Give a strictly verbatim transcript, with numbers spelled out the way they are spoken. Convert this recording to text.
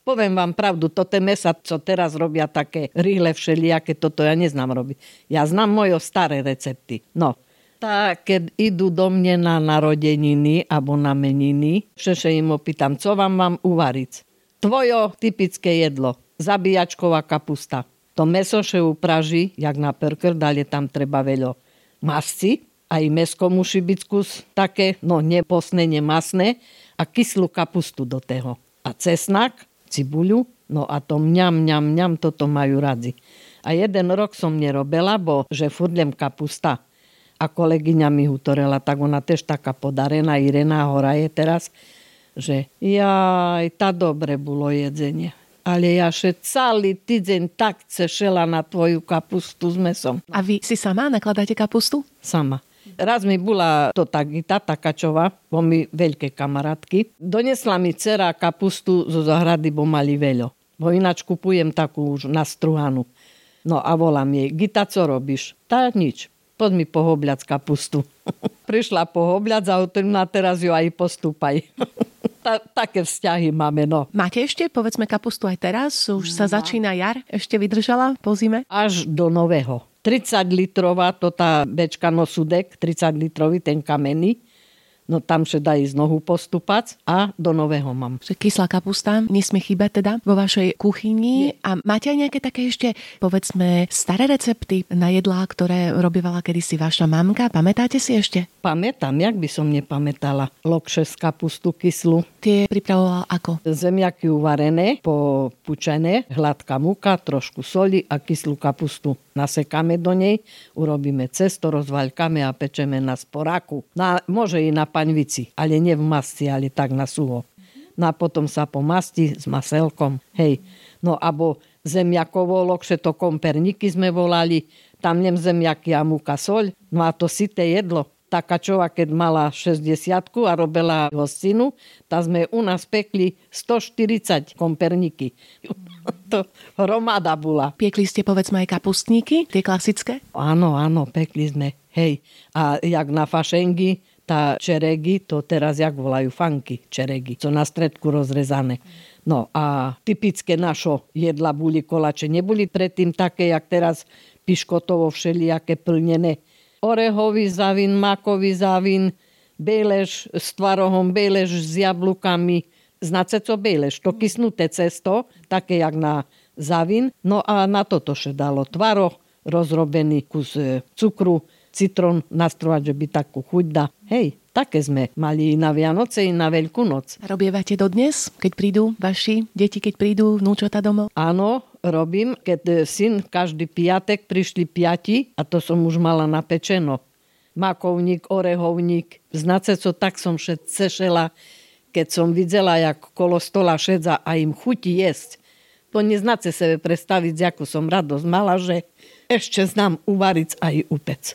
Poviem vám pravdu, toto mesa, čo teraz robia také rýhle všelijaké, toto ja neznám robiť. Ja znám moje staré recepty. No, tak keď idú do mne na narodeniny alebo na meniny, všeše im opýtam, co vám mám uvariť. Tvojo typické jedlo, zabíjačková kapusta. To meso še upraží, jak na perker, dále tam treba veľo masci, aj mesko musí byť kus také, no neposné, nemasné, a kyslú kapustu do toho. A cesnak, cibuľu, no a to mňam, mňam, mňam, toto majú radi. A jeden rok som nerobila, bo že furdlem kapusta. A kolegyňa mi hutorela, tak ona tež taká podarená, Irena Hora je teraz, že jaj, tá dobre bolo jedzenie. Ale ja še celý týždeň tak cešela na tvoju kapustu s mesom. A vy si sama nakladáte kapustu? Sama. Raz mi bola to tá Gita Takačová, bo mi veľké kamarátky. Donesla mi dcera kapustu zo zahrady, bo mali veľo. Bo ináč kupujem takú už nastruhanú. No a volám jej, Gita, co robíš? Tá nič. Poď mi pohobľať kapustu. Prišla pohobľať a na teraz ju aj postúpaj. Ta, také vzťahy máme, no. Máte ešte, povedzme, kapustu aj teraz? Už sa začína jar? Ešte vydržala po zime? Až do nového. tridsať litrová, to tá bečka nosudek, tridsať litrový, ten kamenný. No tam sa dá ísť nohu postupať a do nového mám. Kyslá kapusta nesmie chýbať teda vo vašej kuchyni. Je. A máte aj nejaké také ešte, povedzme, staré recepty na jedlá, ktoré robívala kedysi vaša mamka? Pamätáte si ešte? Pamätám, jak by som nepamätala. Lokše z kapustu kyslú. Tie pripravovala ako? Zemiaky uvarené, popučené, hladká múka, trošku soli a kyslú kapustu. Nasekáme do nej, urobíme cesto, rozvaľkáme a pečeme na sporáku. Na, môže i na paňvici, ale nie v masci, ale tak na suho. No a potom sa pomasti s maselkom. Hej. No abo zemiakovo lokše, to komperníky sme volali, tam nem zemiaky a múka, soľ. No a to sité jedlo. Takačová, keď mala šesťdesiatku a robila hostinu, tá sme u nás pekli stoštyridsať komperníky. To hromada bola. Piekli ste, povedzme, aj kapustníky, tie klasické? Áno, áno, pekli sme. Hej. A jak na fašengy, tá čeregy, to teraz jak volajú fanky, čeregy, co na stredku rozrezané. No a typické našo jedla boli kolače. Neboli predtým také, jak teraz piškotovo všelijaké plnené. Orehový závín, makový závín, bejleš s tvarohom, bejleš s jablukami. Znáte co bejleš? To kysnuté cesto, také jak na závín. No a na toto še dalo tvaroh, rozrobený kus cukru, citrón, nastrovať, že by takú chuť dá. Hej, také sme mali i na Vianoce, i na Veľkú noc. Robievate dodnes, keď prídu vaši deti, keď prídu vnúčata domov? Áno, robím, keď syn každý piatek prišli piati a to som už mala napečeno. Makovník, orehovník, znáte co, tak som všetce cešela, keď som videla, jak kolo stola šedza a im chutí jesť. To neznáte sebe predstaviť, ako som radosť mala, že ešte znám uvariť aj upec.